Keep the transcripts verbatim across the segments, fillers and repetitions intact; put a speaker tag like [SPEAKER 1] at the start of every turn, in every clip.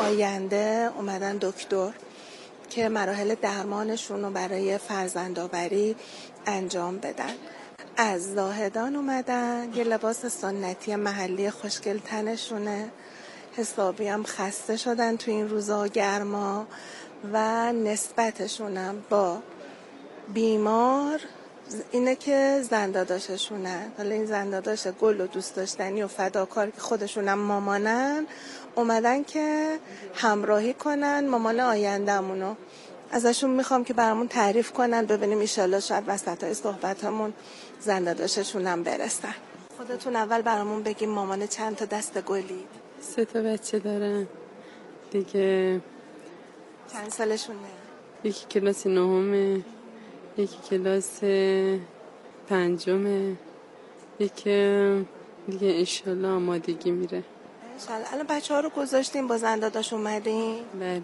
[SPEAKER 1] آینده اومدن دکتر که مراحل درمانشون رو برای فرزندآوری انجام بدن. از زاهدان اومدن، یه لباس سنتی محلی خوشگل تنشونه، حسابی هم خسته شدن تو این روزا گرما و نسبتشونم با بیمار اینه که زنداداششونن. حالا این زنداداش گل و دوست داشتنی و فداکار که خودشونم مامانن اومدن که همراهی کنن مامان آینده‌مونو. ازشون میخوام که برامون تعریف کنن، ببینیم ایشالله شاید وسطای صحبتمون زنداداششونم برسن. خودتون اول برامون بگیم مامان چند تا دست گلی؟
[SPEAKER 2] سه تا بچه دارن دیگه.
[SPEAKER 1] چند سالشونه؟
[SPEAKER 2] یکی کلاس نهمه، یکی کلاس پنجمه، یکی دیگه انشالله آمادگی میره.
[SPEAKER 1] انشالله. الان بچه ها رو گذاشتیم با زنداداش اومدیم؟
[SPEAKER 2] بله.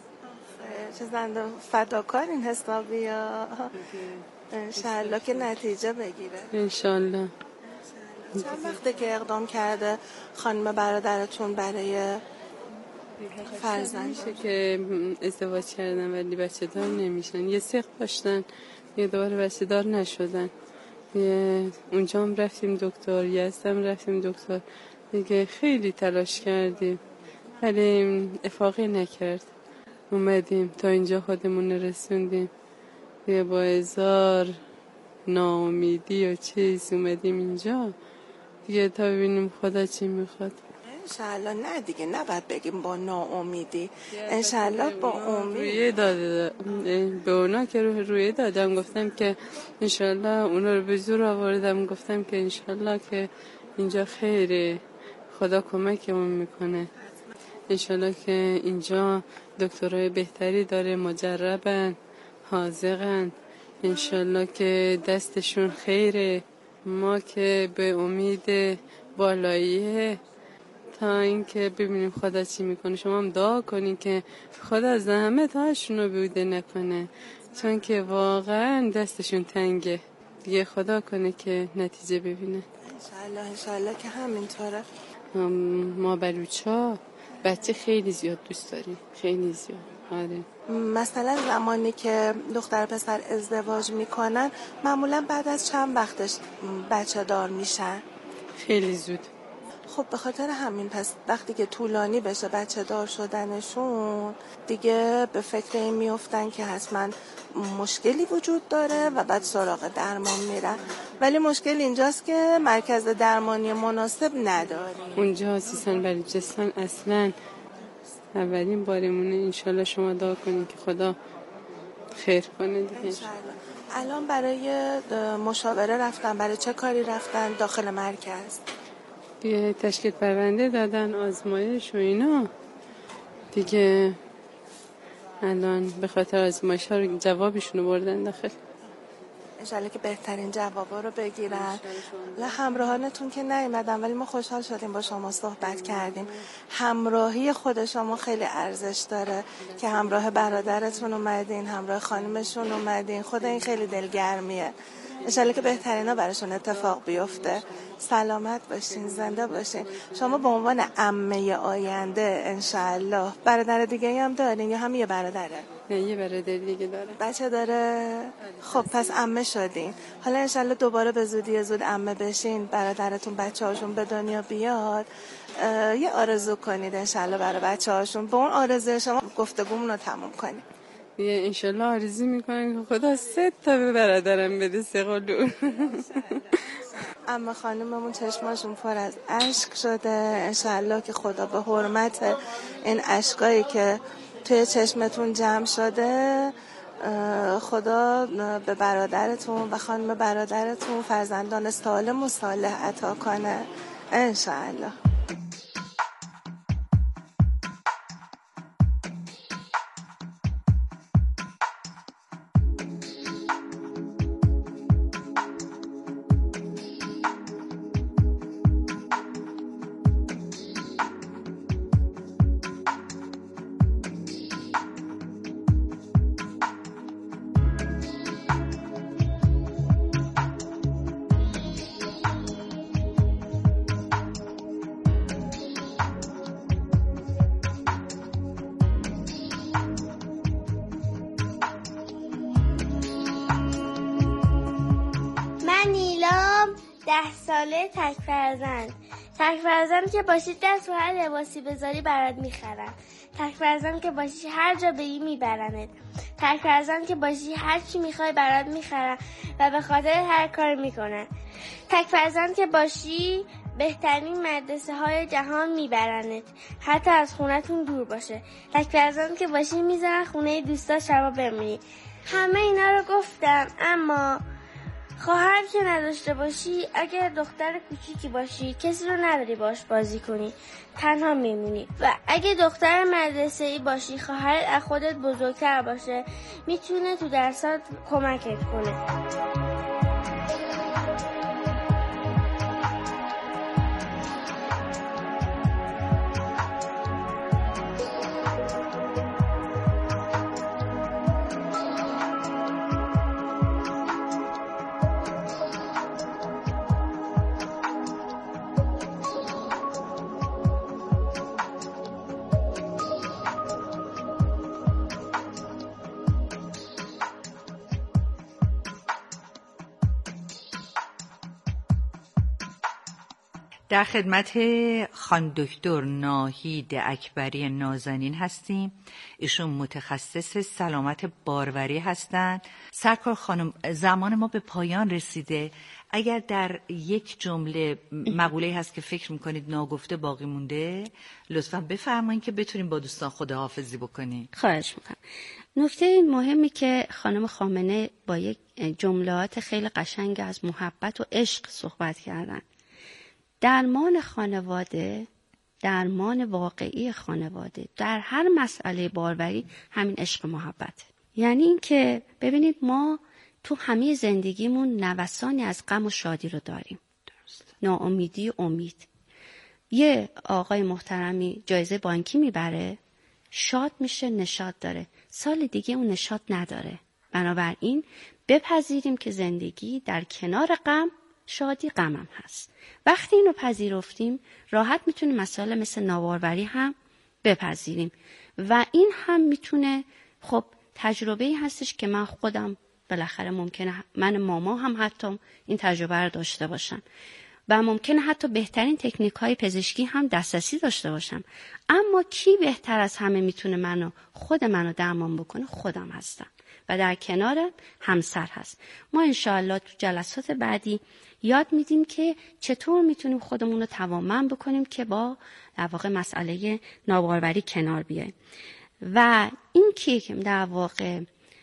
[SPEAKER 1] چه زنده فداکار این حسابی ها. انشالله که نتیجه بگیره.
[SPEAKER 2] انشالله.
[SPEAKER 1] چند وقته که اقدام کرده خانم برادرتون برای فرزند؟
[SPEAKER 2] میشه که ازدواج کردن ولی بچه دار نمیشن، یه سخت داشتن یه دوباره بچه دار نشدن. یه اونجا هم رفتیم دکتر، یه هم رفتیم دکتر دیگه، خیلی تلاش کردیم ولی افاقی نکرد. اومدیم تا اینجا خودمون رسوندیم یه با هزار ناامیدی و چیز اومدیم اینجا دیگه تا ببینیم خدا چی میخواد.
[SPEAKER 1] انشالله. نه دیگه نباید بگیم با ناامیدی، انشالله با امید.
[SPEAKER 2] رویه داده به اونا که رویه دادم، گفتم که انشالله اونا رو به زور آوردم، گفتم که انشالله که اینجا خیره، خدا کمکمون میکنه. انشالله که اینجا دکترای بهتری داره، مجربن، حاذقن، انشالله که دستشون خیره. ما که به امید بالاییه تا اینکه ببینیم خدا چی میکنه. شما هم دعا کنین که خدا از زحمت هاشونو بیوده نکنه، چون که واقعا دستشون تنگه دیگه. خدا کنه که نتیجه ببینه.
[SPEAKER 1] انشالله. انشالله که همینطوره.
[SPEAKER 2] ما بلوچا بچه خیلی زیاد دوست داریم، خیلی زیاد. آره.
[SPEAKER 1] مثلا زمانی که دختر پسر ازدواج میکنن معمولا بعد از چند وقتش بچه دار میشن؟
[SPEAKER 2] خیلی زود.
[SPEAKER 1] خب به خاطر همین پس وقتی که طولانی بشه بچه دار شدنشون دیگه به فکر این میفتن که حتما مشکلی وجود داره و بعد سراغ درمان میرن، ولی مشکل اینجاست که مرکز درمانی مناسب نداریم.
[SPEAKER 2] اونجا سیستان بلوچستان اصلا اولین بارمونه. انشالله شما دعا کنین که خدا خیر کنه دیگه.
[SPEAKER 1] انشالله. الان برای مشاوره رفتن، برای چه کاری رفتن داخل مرکز؟
[SPEAKER 2] یه تشکیل پرونده دادن، آزمایش و اینا دیگه. الان به خاطر آزمایش ها جوابشونو بردن داخل.
[SPEAKER 1] انشالله که بهترین جوابا رو بگیرن. همراهانتون که نیومدن ولی ما خوشحال شدیم با شما صحبت کردیم. همراهی خود شما خیلی ارزش داره که همراه برادرتون اومدین، همراه خانمشون اومدین. خدا این خیلی دلگرمیه. انشالله که بهترینا براشون اتفاق بیفته. سلامت باشین، زنده باشین. شما به عنوان عمه آینده انشالله برادر دیگه هم دارین یا هم یه برادره؟
[SPEAKER 2] نه یه برادر دیگه داره.
[SPEAKER 1] بچه داره؟ خب پس عمه شدین. حالا انشالله دوباره به زودی زود عمه بشین، برادرتون بچه هاشون به دنیا بیاد. یه آرزو کنید انشالله برای بچه هاشون. با اون آرزو شما گفتگومون رو تموم کنید.
[SPEAKER 2] یه انشالله آرزو میکنم که خدا سه تا به برادرم بده، سه قلو.
[SPEAKER 1] اما خانممون چشماشون پر از اشک شده. انشالله که خدا به حرمت این اشکایی که توی چشمتون جمع شده خدا به برادرتون و خانم برادرتون فرزندان سالم و صالح عطا کنه انشالله.
[SPEAKER 3] ده ساله تک فرزند. تک فرزند که باشی دست و هر لباسی بذاری برات میخرن. تک فرزند که باشی هر جا بری میبرنت. تک فرزند که باشی هر چی میخوای برات میخرن و به خاطر هر کار میکنن. تک فرزند که باشی بهترین مدرسه های جهان میبرنت، حتی از خونتون دور باشه. تک فرزند که باشی میذارن خونه دوستا شما بمونی. همه اینا رو گفتم، اما خواهر که نداشته باشی، اگر دختر کوچیکی باشی کسی رو نداری باش بازی کنی، تنها میمونی. و اگه دختر مدرسه‌ای باشی، خواهرت از خودت بزرگتر باشه، میتونه تو درسات کمکت کنه.
[SPEAKER 4] در خدمت خانم دکتر ناهید اکبری نازنین هستیم. ایشون متخصص سلامت باروری هستند. سرکار خانم، زمان ما به پایان رسیده. اگر در یک جمله مقوله‌ای هست که فکر میکنید ناگفته باقی مونده، لطفاً بفرمایید که بتونیم با دوستان خداحافظی بکنیم.
[SPEAKER 5] خواهش میکنم. نکته مهمی که خانم خامنه با یک جملات خیلی قشنگ از محبت و عشق صحبت کردن. درمان خانواده، درمان واقعی خانواده در هر مسئله باروری همین عشق محبت. یعنی این که ببینید ما تو همه زندگیمون نوسانی از غم و شادی رو داریم. درست. ناامیدی، امید. یه آقای محترمی جایزه بانکی میبره، شاد میشه، نشاط داره. سال دیگه اون نشاط نداره. بنابراین بپذیریم که زندگی در کنار غم شادی غمم هست. وقتی اینو پذیرفتیم راحت میتونیم مسائل مثل ناباروری هم بپذیریم و این هم میتونه خب تجربه‌ای هستش که من خودم بالاخره ممکنه من ماما هم حتی این تجربه رو داشته باشم و ممکنه حتی بهترین تکنیک‌های پزشکی هم دسترسی داشته باشم، اما کی بهتر از همه میتونه منو خود منو درمان بکنه؟ خودم هستم و در کنار همسر هست. ما انشاءالله تو جلسات بعدی یاد میدیم که چطور میتونیم خودمون رو توانمند بکنیم که با در واقع مسئله ناباروری کنار بیاییم. و این که در واقع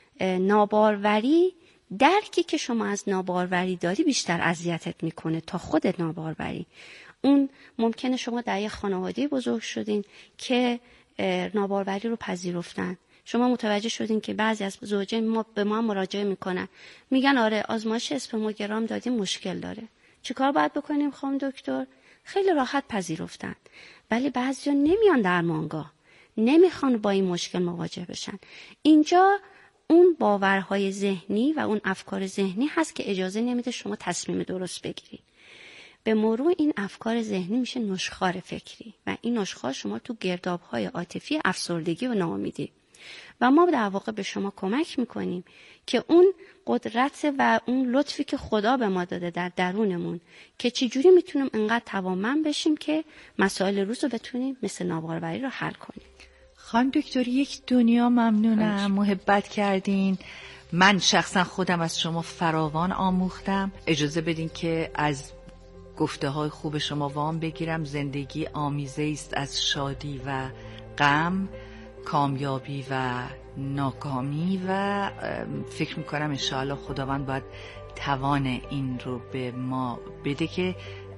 [SPEAKER 5] ناباروری، درکی که شما از ناباروری داری بیشتر اذیتت میکنه تا خود ناباروری. اون ممکنه شما در یک خانواده بزرگ شدین که ناباروری رو پذیرفتن. شما متوجه شدین که بعضی از زوجین ما به ما مراجعه میکنن، میگن آره آزمایش اسپرموگرام دادیم مشکل داره، چیکار باید بکنیم خانم دکتر؟ خیلی راحت پذیرفتن، ولی بعضیا نمیان درمانگاه، نمیخوان با این مشکل مواجه بشن. اینجا اون باورهای ذهنی و اون افکار ذهنی هست که اجازه نمیده شما تصمیم درست بگیرید. به مرور این افکار ذهنی میشه نشخوار فکری و این نشخوار شما تو گرداب‌های عاطفی افسردگی و ناامیدی و ما در واقع به شما کمک میکنیم که اون قدرت و اون لطفی که خدا به ما داده در درونمون که چجوری میتونیم انقدر توانمند بشیم که مسائل روز رو بتونیم مثل ناباروری رو حل کنیم.
[SPEAKER 4] خانم دکتر یک دنیا ممنونم، محبت کردین. من شخصا خودم از شما فراوان آموختم. اجازه بدین که از گفته های خوب شما وام بگیرم. زندگی آمیزه است از شادی و غم، کامیابی و ناکامی و فکر میکنم انشاءالله خداوند باید توان این رو به ما بده که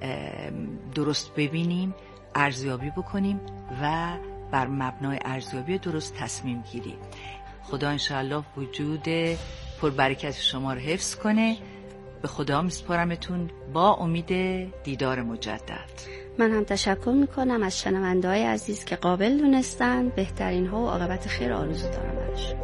[SPEAKER 4] درست ببینیم، ارزیابی بکنیم و بر مبنای ارزیابی درست تصمیم گیری. خدا انشاءالله وجود پربرکت شما رو حفظ کنه. به خدا میسپارمتون با امید دیدار مجدد.
[SPEAKER 5] من هم تشکر میکنم از شنونده‌های عزیز که قابل دونستن. بهترین ها و عاقبت خیر آرزو دارم براشون.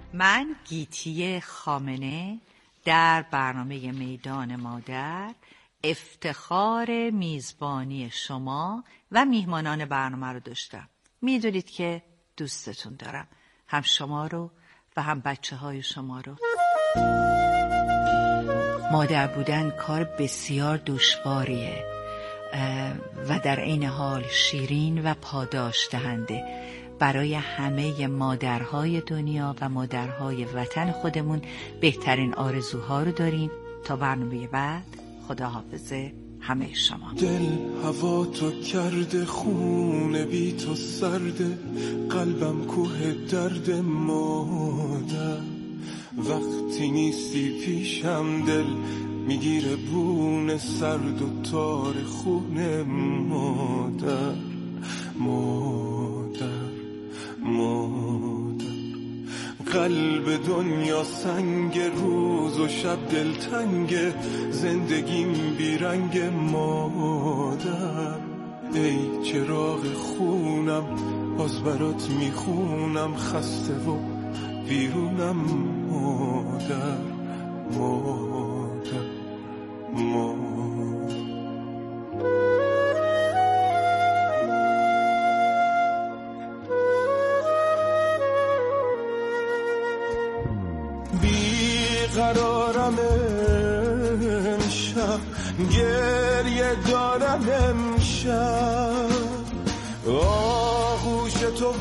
[SPEAKER 4] من گیتی خامنه در برنامه میدان مادر افتخار میزبانی شما و میهمانان برنامه رو داشتم. میدونید که دوستتون دارم، هم شما رو و هم بچه های شما رو. مادر بودن کار بسیار دشواریه و در عین حال شیرین و پاداش دهنده. برای همه مادرهای دنیا و مادرهای وطن خودمون بهترین آرزوها رو داریم. تا برنامه بعد، خداحافظ همه شما.
[SPEAKER 6] دل هوا تو کرده، خونه بی تو سرده، قلبم کوه درد مادر. وقتی نیستی پیشم دل میگیره بون سرد و تار خونه مادر. مادر مادر قلب دنیا سنگ، روز و شب دلتنگ، زندگیم بیرنگ مادر. ای چراغ خونم باز برات میخونم، خسته و بیرونم مادر. مادر مادر بیقرارم امشب، گریه دارم امشب، آغوش تو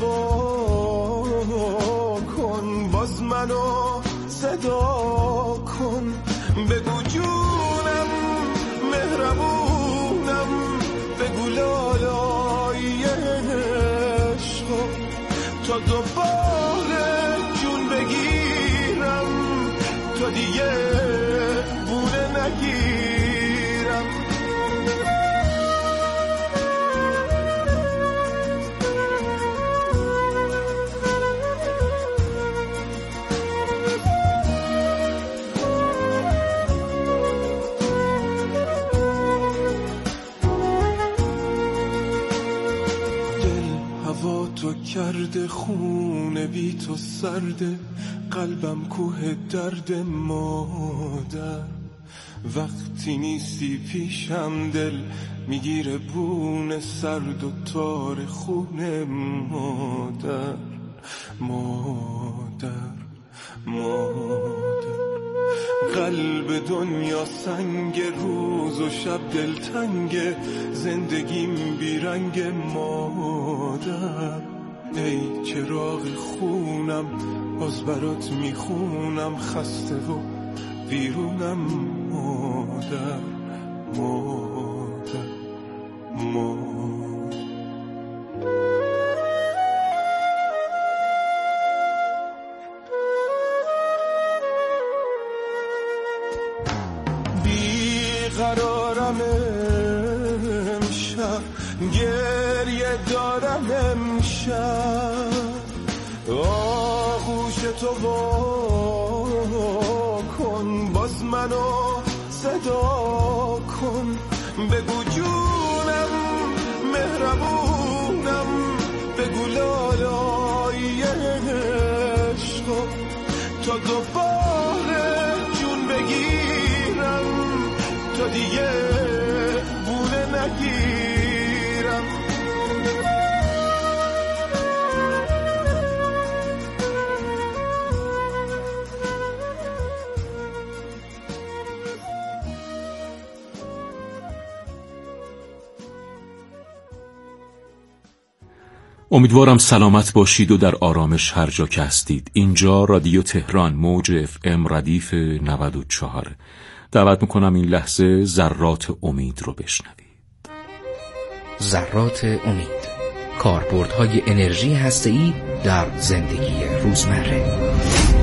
[SPEAKER 6] با کن، باز منو صدا کن. بگو جونم مهربونم، بگو لالای عشق، تا دوباره جون بگیرم، تا دیگه بونه نگیرم. تو کرده، خونه بی تو سرده، قلبم کوه درد مادر. وقتی نیستی پیشم دل میگیره بون سرد و تار خونه مادر. مادر مادر قلب دنیا سنگ، روز و شب دلتنگ، زندگیم بیرنگ مادر. ای چراغ خونم باز برات میخونم، خسته و بیرونم مادر. مادر مادر بیقرارم امشب، گریه دارم امشب، آغوش تو با کن، باز منو صدا کن. بگو جونم مهربونم، بگو لالای عشق، تا دوباره جون بگیرم، تا دیگه بونه نگیرم.
[SPEAKER 7] امیدوارم سلامت باشید و در آرامش هر جا که هستید. اینجا رادیو تهران، موج اف ام ردیف نود و چهار. دعوت میکنم این لحظه ذرات امید رو بشنوید.
[SPEAKER 8] ذرات امید، کاربردهای انرژی هسته‌ای در زندگی روزمره.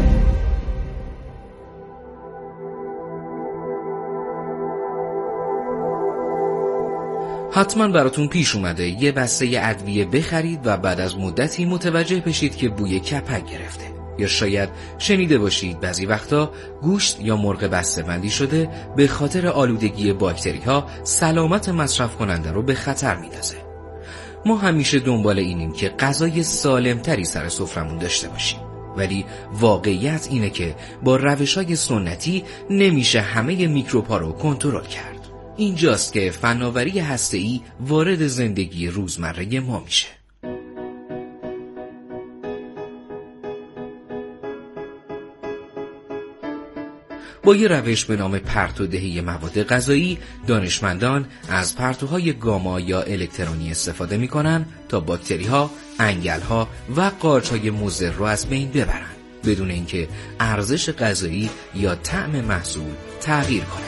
[SPEAKER 8] حتما براتون پیش اومده یه بسته ادویه بخرید و بعد از مدتی متوجه بشید که بوی کپک گرفته. یا شاید شنیده باشید بعضی وقتا گوشت یا مرغ بسته‌بندی شده به خاطر آلودگی باکتری ها سلامت مصرف کننده رو به خطر میندازه. ما همیشه دنبال اینیم که غذای سالمتری سر سفرمون داشته باشیم، ولی واقعیت اینه که با روش‌های سنتی نمیشه همه میکروب‌ها رو کنترل کرد. اینجاست که فناوری هسته‌ای وارد زندگی روزمره ما میشه. با یه روش به نام پرتودهی مواد غذایی، دانشمندان از پرتوهای گاما یا الکترونی استفاده میکنن تا باکتری‌ها، انگل‌ها و قارچ‌های مضر رو از بین ببرن بدون اینکه ارزش غذایی یا طعم محصول تغییر کنه.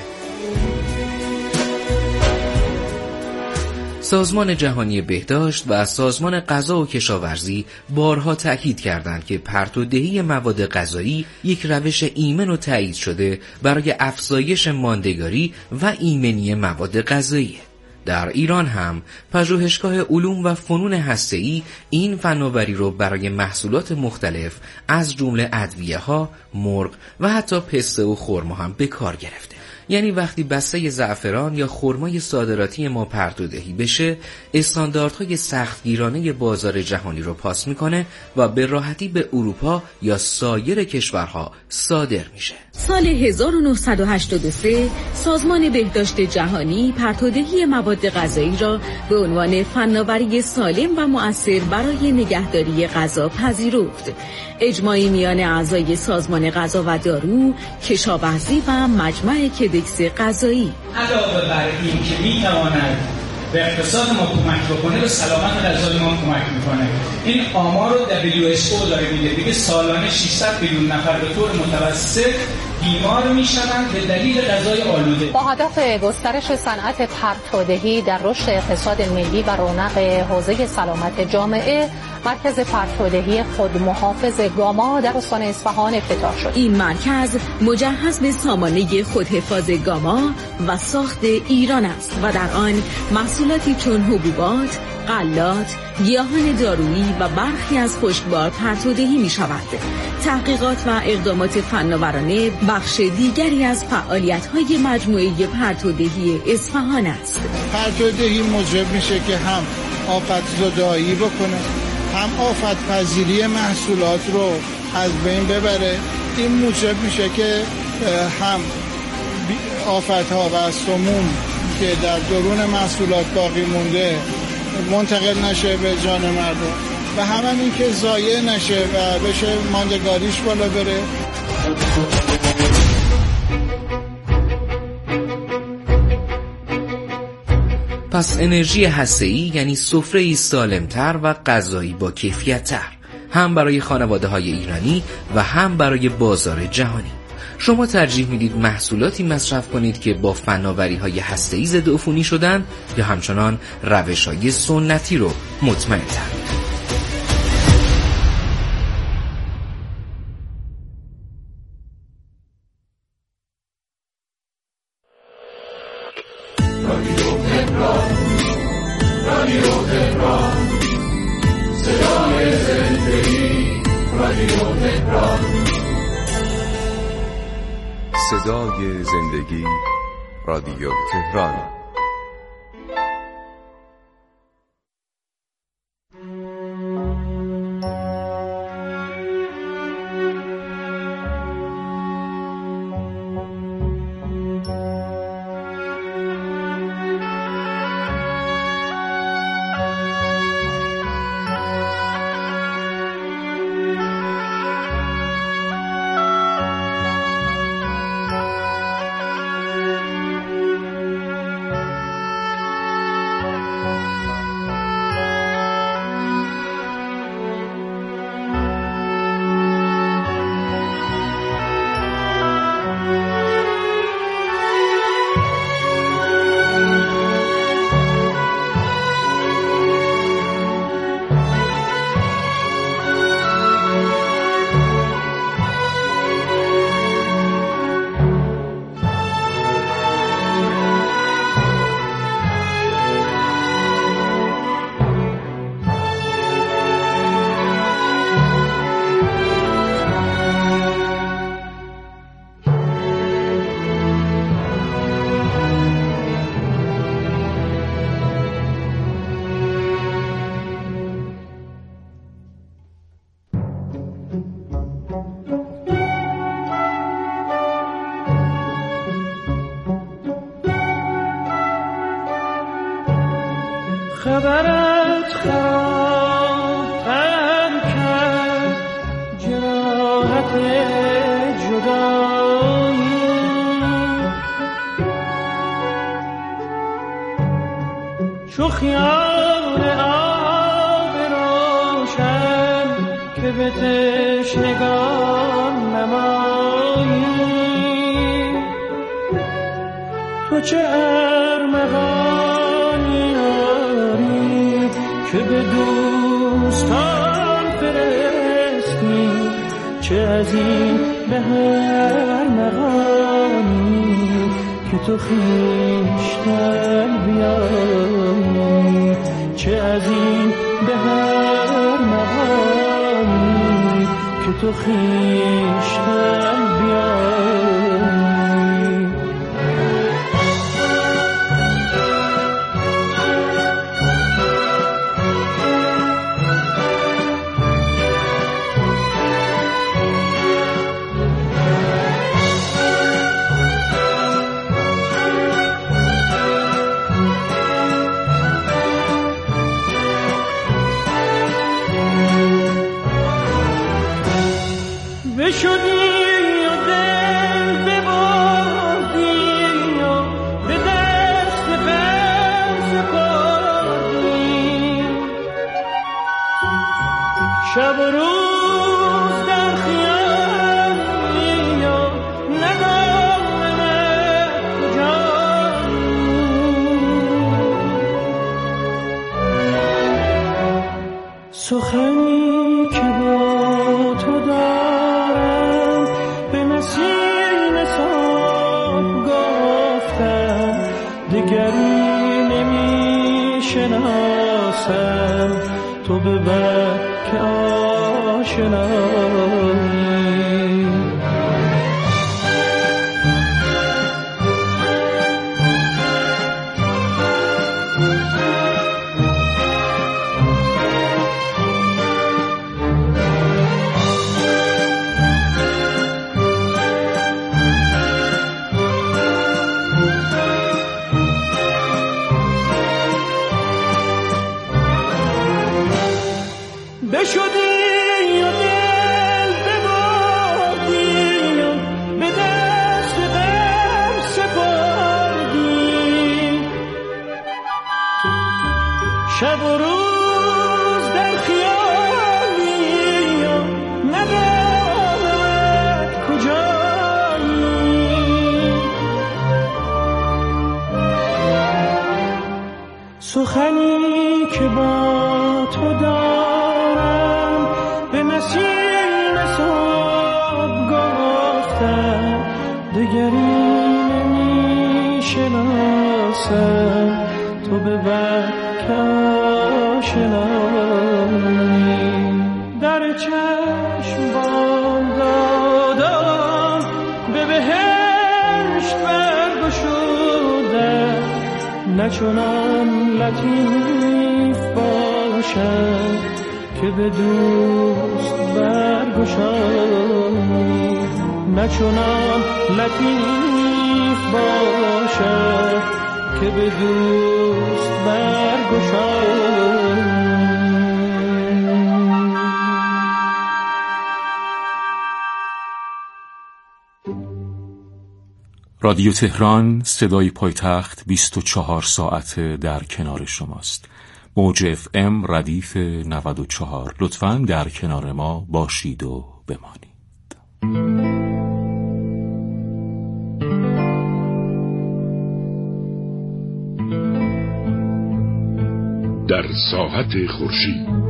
[SPEAKER 8] سازمان جهانی بهداشت و سازمان غذا و کشاورزی بارها تأکید کردند که پرتودهی مواد غذایی یک روش ایمن و تایید شده برای افزایش ماندگاری و ایمنی مواد غذایی. در ایران هم پژوهشگاه علوم و فنون هسته‌ای این فناوری رو برای محصولات مختلف از جمله ادویه‌ها، مرغ و حتی پسته و خرما هم به کار گرفته. یعنی وقتی بسته زعفران یا خرمای صادراتی ما پرتودهی بشه، استانداردهای سختگیرانه بازار جهانی رو پاس میکنه و به راحتی به اروپا یا سایر کشورها صادر میشه.
[SPEAKER 9] سال هزار و نهصد و هشتاد و سه سازمان بهداشت جهانی پرتودهی مواد غذایی را به عنوان فناوری سالم و مؤثر برای نگهداری غذا پذیرفت. اجماعی میان اعضای سازمان غذا و دارو، کشاورزی و مجمع کدکس غذایی.
[SPEAKER 10] علاوه بر این که میتواند به اقتصاد ما کمک بکنه، به سلامت غذای ما کمک میکنه. این آمار رو دبلیو اچ او داره میگه، دیگه سالانه ششصد میلیون نفر به طور متوسط بیمار میشوند به دلیل غذای آلوده.
[SPEAKER 11] با هدف گسترش صنعت پرتودهی در رشد اقتصاد ملی و رونق حوزه سلامت جامعه، مرکز پرتودهی خودمحافظ گاما در استان اصفهان افتتاح شد.
[SPEAKER 9] این مرکز مجهز به سامانه خودحفاظ گاما و ساخت ایران است و در آن محصولاتی چون حبوبات، غلات، گیاهان دارویی و برخی از خشکبار پرتودهی می شود. تحقیقات و اقدامات فناورانه بخش دیگری از فعالیت‌های مجموعه پرتودهی اصفهان است.
[SPEAKER 12] پرتودهی موجب میشه که هم آفت زدایی بکنه، هم آفت پذیری محصولات رو از بین ببره. این موجب میشه که هم آفت‌ها و سموم که در درون محصولات باقی مونده منتقل نشه به جان مردم و همین این که ضایع نشه و بشه ماندگاریش بالا بره.
[SPEAKER 8] پس انرژی هسته‌ای یعنی سفره‌ای سالمتر و غذایی با کیفیت‌تر، هم برای خانواده‌های ایرانی و هم برای بازار جهانی. شما ترجیح میدید محصولاتی مصرف کنید که با فناوری‌های هسته‌ای ضدعفونی شدن یا همچنان روش‌های سنتی رو مطمئن‌تر؟
[SPEAKER 13] صدای زندگی، رادیو تهران.
[SPEAKER 6] خبرت خرابتر کرد جراحت جدایی چو خیال آب روشن که به تشنگان نمایی تو چه ارمغانی داری که به دوستان فرستی چه از این به هر مقامی که تو خویشتن بیایی چه از این به هر مقامی که تو خویشتن بیایی. بشدی و دل ببردی و به دست غم سپردی شب و روز در خیالی و ندانم کجایی سخنی که با تو دارم به نسیم صبح گفتم دگری نمی شناسم تو ببر که آشنایی بشدی و دل ببردی و به دست غم سپردی شب و روز در خیالی و ندانم کجایی سخنی که با تو دارم به نسیم صبح گفتم دگری نمی شناسم تو ببر که آشنایی در چشم بام دادم به بهشت برگشودم نه چنان لطیف باشم که به دوست برگشایی نه چنان لطیف باشد که به دوست برگشایی.
[SPEAKER 7] رادیو تهران صدای پایتخت بیست و چهار ساعته در کنار شماست. موج اف ام ردیف نود و چهار. لطفاً در کنار ما باشید و بمانید.
[SPEAKER 14] در ساحت خورشید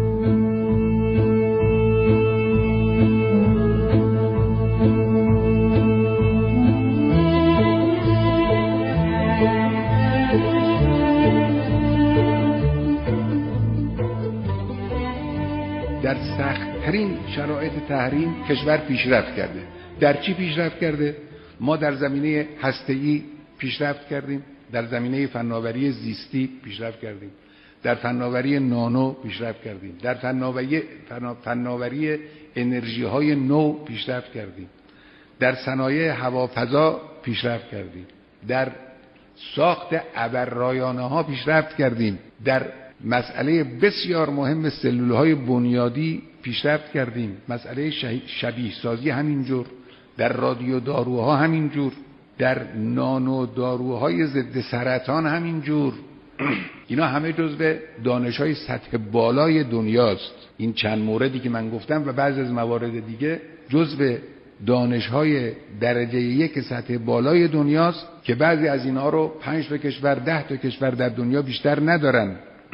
[SPEAKER 15] در سخت‌ترین شرایط تحریم کشور پیشرفت کرده. در چی پیشرفت کرده؟ ما در زمینه هسته‌ای پیشرفت کردیم، در زمینه فناوری زیستی پیشرفت کردیم، در فناوری نانو پیشرفت کردیم، در فناوری فناوری انرژی‌های نو پیشرفت کردیم، در صنایع هوافضا پیشرفت کردیم، در ساخت ابررایانه‌ها پیشرفت کردیم، در مسئله بسیار مهم سلولهای بنیادی پیشرفت کردیم، مسئله شبیه سازی همینجور، در رادیو داروها همینجور، در نانو داروهای ضد سرطان همینجور. اینا همه جزو دانش‌های سطح بالای دنیاست. این چند موردی که من گفتم و بعضی از موارد دیگه جزو دانش‌های درجه یک سطح بالای دنیاست که بعضی از اینا رو پنج تا کشور، ده تا کشور در دنیا بیشتر ندارن.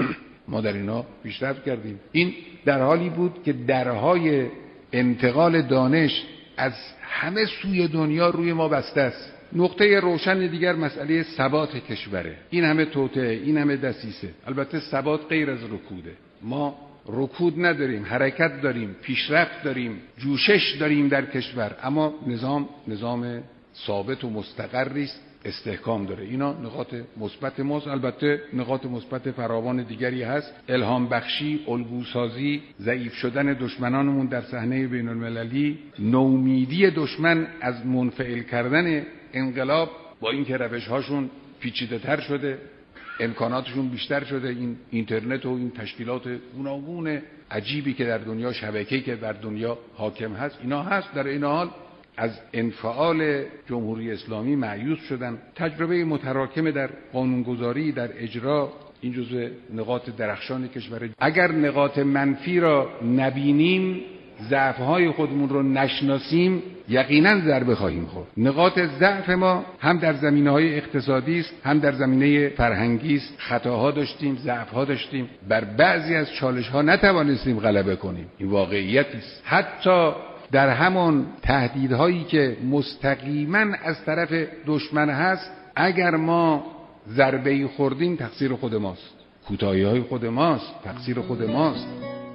[SPEAKER 15] ما در اینا پیشرفت کردیم. این در حالی بود که درهای انتقال دانش از همه سوی دنیا روی ما بسته است. نقطه روشن دیگر مسئله ثبات کشوره. این همه توطئه، این همه دسیسه. البته ثبات غیر از رکوده. ما رکود نداریم، حرکت داریم، پیشرفت داریم، جوشش داریم در کشور، اما نظام نظام ثابت و مستقری است، استحکام داره. اینا نقاط مثبت ماست. البته نقاط مثبت فراوان دیگری هست. الهام بخشی، الگوسازی، ضعیف شدن دشمنانمون در صحنه بین المللی، نومیدی دشمن از منفعل کردن انقلاب با اینکه روش هاشون پیچیده تر شده، امکاناتشون بیشتر شده، این اینترنت و این تشکیلات گوناگون عجیبی که در دنیا، شبکه‌ای که در دنیا حاکم هست، اینا هست. در این حال از انفعال جمهوری اسلامی مایوس شدن. تجربه متراکم در قانونگذاری، در اجرا، این جزء نقاط درخشان کشور. اگر نقاط منفی را نبینیم، ضعف‌های خودمون رو نشناسیم، یقینا ضربه خواهیم خورد. نقاط ضعف ما هم در زمینه‌های اقتصادی است، هم در زمینه فرهنگی است. خطاها داشتیم، ضعف‌ها داشتیم، بر بعضی از چالش‌ها نتوانستیم غلبه کنیم. این واقعیتی است. حتی در همان تهدیدهایی که مستقیما از طرف دشمن هست، اگر ما ضربه‌ای خوردیم تقصیر خود ماست، کوتاهی‌های خود ماست، تقصیر خود ماست.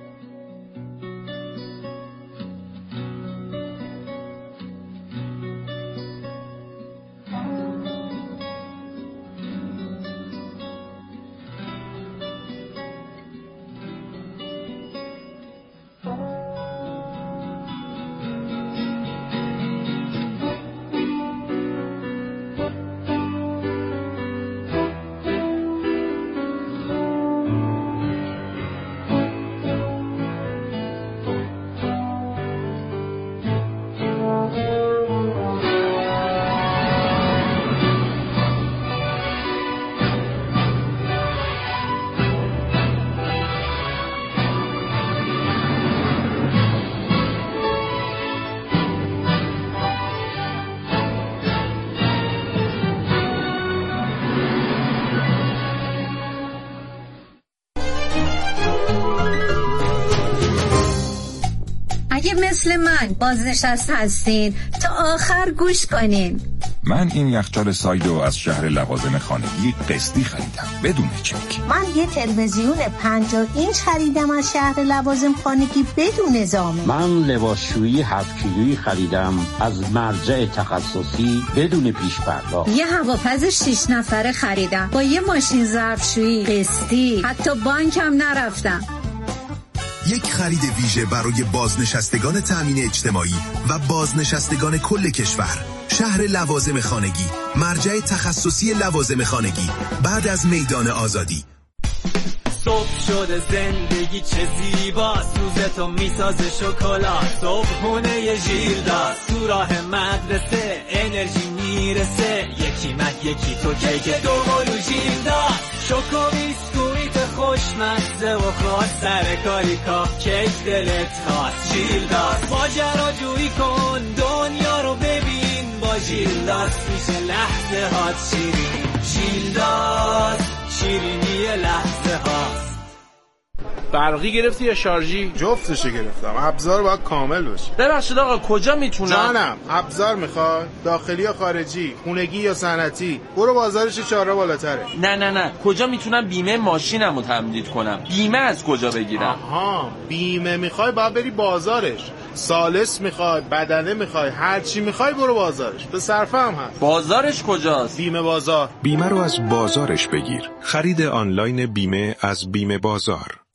[SPEAKER 16] مثل من بازنشسته هستین تا آخر گوش کنین.
[SPEAKER 17] من این یخچال سایدو از شهر لوازم خانگی قسطی خریدم بدون چک.
[SPEAKER 16] من یه تلویزیون پنجاه اینچ خریدم از شهر لوازم خانگی بدون زامن.
[SPEAKER 18] من لباسشویی هفت کیلویی خریدم از مرجع تخصصی بدون پیش پرداخت.
[SPEAKER 16] یه هواپز شش نفره خریدم با یه ماشین ظرفشویی قسطی، حتی بانکم نرفتم.
[SPEAKER 19] یک خرید ویژه برای بازنشستگان تامین اجتماعی و بازنشستگان کل کشور. شهر لوازم خانگی، مرجع تخصصی لوازم خانگی، بعد از میدان آزادی.
[SPEAKER 20] صبح شده زندگی چه زیباست، روزتو میسازه شکلات، صبحونه ژیلداست، تو راه مدرسه انرژی میرسه، یکی من یکی تو کیک دو قلو ژیلداست، شوکو بیسکویت خوشمزه و خاص، سر کاری کاف کیک دلت خواست، ژیلداست ماجراجویی کن دنیا رو ببین، با ژیلداست میشه لحظه هات شیرین، ژیلداست شیرینی لحظه هاست.
[SPEAKER 21] برقی گرفتی یا شارژی؟
[SPEAKER 22] جفتشو گرفتم. ابزار باید کامل باشه.
[SPEAKER 21] ببخشید آقا کجا میتونم؟
[SPEAKER 22] جانم ابزار میخوای؟ داخلی یا خارجی؟ خونگی یا صنعتی؟ برو بازارش چهارراه بالاتره.
[SPEAKER 21] نه نه نه کجا میتونم بیمه ماشینمو تمدید کنم؟ بیمه از کجا بگیرم؟
[SPEAKER 22] آها بیمه میخوای باید بری بازارش. سالس میخوای، بدنه میخوای، هر چی میخوای برو بازارش. به صرفه هم هست.
[SPEAKER 21] بازارش کجاست؟
[SPEAKER 22] بیمه بازار.
[SPEAKER 17] بیمه رو از بازارش بگیر. خرید آنلاین بیمه از بیمه بازار.